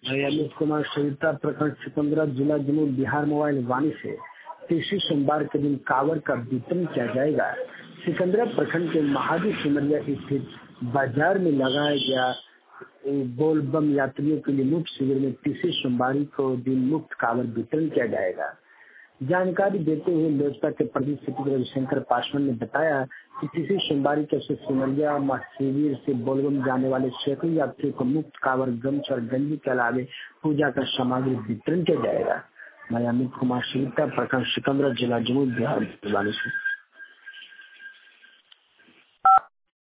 अमित कुमार सविता प्रखंड सिकंदरा जिला जमुई बिहार मोबाइल वाणी से तीसरी सोमवार के दिन कांवड़ का वितरण किया जाएगा। सिकंदरा प्रखंड के महादी सिमरिया स्थित बाजार में लगाया गया बोल बम यात्रियों के लिए मुफ्त शिविर में तीसरी सोमवार को दिन मुफ्त कांवड़ वितरण किया जाएगा। जानकारी देते हुए लोजपा के प्रदेश सचिव रविशंकर पासवान ने बताया कि तीसरी सोमवार के अवसर सिमरिया शिविर से बोलबम जाने वाले सैकड़ों यात्रियों को मुफ्त कांवड़ गमछा और गंजी के अलावे पूजा का सामग्री वितरण किया जाएगा। मैं अमित कुमार सविता प्रखंड सिकंदरा जिला जमुई बिहार से।